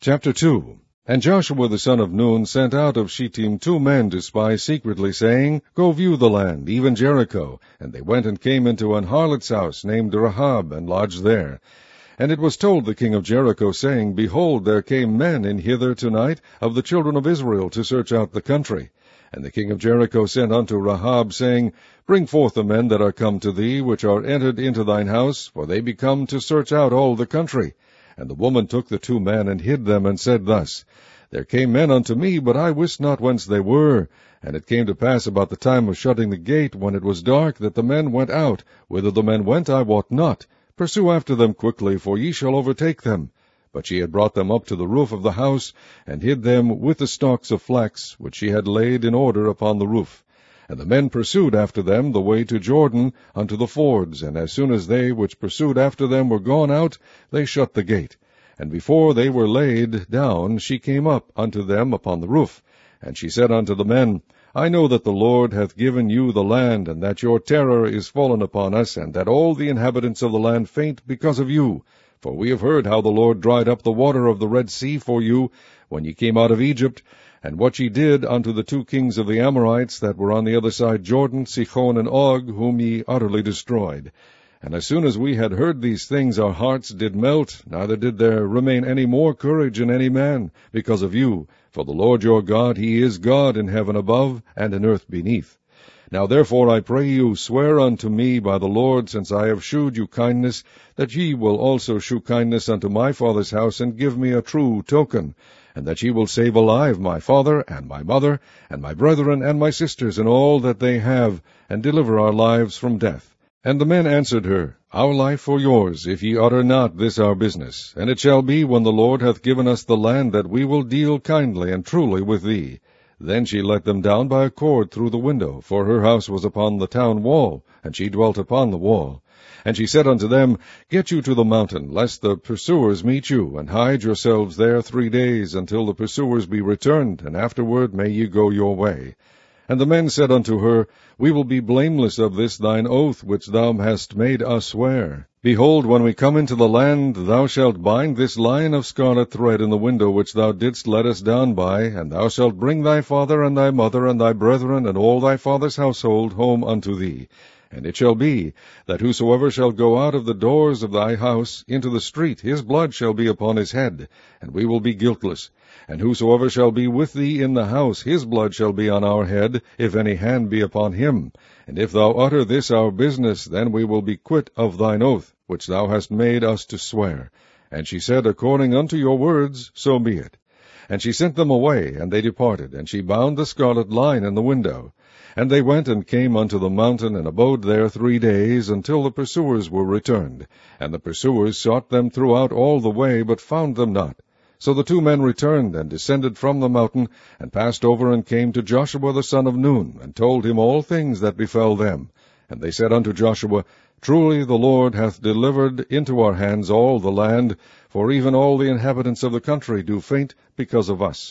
Chapter 2. And Joshua the son of Nun sent out of Shittim 2 men to spy secretly, saying, Go view the land, even Jericho. And they went and came into an harlot's house named Rahab, and lodged there. And it was told the king of Jericho, saying, Behold, there came men in hither tonight of the children of Israel to search out the country. And the king of Jericho sent unto Rahab, saying, Bring forth the men that are come to thee, which are entered into thine house, for they be come to search out all the country. And the woman took the 2 men, and hid them, and said thus, There came men unto me, but I wist not whence they were. And it came to pass about the time of shutting the gate, when it was dark, that the men went out. Whither the men went I wot not. Pursue after them quickly, for ye shall overtake them. But she had brought them up to the roof of the house, and hid them with the stalks of flax, which she had laid in order upon the roof. And the men pursued after them the way to Jordan, unto the fords, and as soon as they which pursued after them were gone out, they shut the gate. And before they were laid down, she came up unto them upon the roof. And she said unto the men, I know that the Lord hath given you the land, and that your terror is fallen upon us, and that all the inhabitants of the land faint because of you. For we have heard how the Lord dried up the water of the Red Sea for you, when ye came out of Egypt, and what ye did unto the 2 kings of the Amorites that were on the other side Jordan, Sihon and Og, whom ye utterly destroyed. And as soon as we had heard these things, our hearts did melt, neither did there remain any more courage in any man, because of you. For the Lord your God, he is God in heaven above, and in earth beneath. Now therefore I pray you, swear unto me by the Lord, since I have shewed you kindness, that ye will also shew kindness unto my father's house, and give me a true token, and that ye will save alive my father, and my mother, and my brethren, and my sisters, and all that they have, and deliver our lives from death. And the men answered her, Our life for yours, if ye utter not this our business. And it shall be, when the Lord hath given us the land, that we will deal kindly and truly with thee. Then she let them down by a cord through the window, for her house was upon the town wall, and she dwelt upon the wall. And she said unto them, Get you to the mountain, lest the pursuers meet you, and hide yourselves there 3 days, until the pursuers be returned, and afterward may ye go your way. And the men said unto her, We will be blameless of this thine oath, which thou hast made us swear. Behold, when we come into the land, thou shalt bind this lion of scarlet thread in the window which thou didst let us down by, and thou shalt bring thy father and thy mother and thy brethren and all thy father's household home unto thee. And it shall be, that whosoever shall go out of the doors of thy house into the street, his blood shall be upon his head, and we will be guiltless. And whosoever shall be with thee in the house, his blood shall be on our head, if any hand be upon him. And if thou utter this our business, then we will be quit of thine oath, which thou hast made us to swear. And she said, According unto your words, so be it. And she sent them away, and they departed, and she bound the scarlet line in the window. And they went and came unto the mountain, and abode there 3 days, until the pursuers were returned. And the pursuers sought them throughout all the way, but found them not. So the 2 men returned, and descended from the mountain, and passed over, and came to Joshua the son of Nun, and told him all things that befell them. And they said unto Joshua, Truly the Lord hath delivered into our hands all the land, for even all the inhabitants of the country do faint because of us.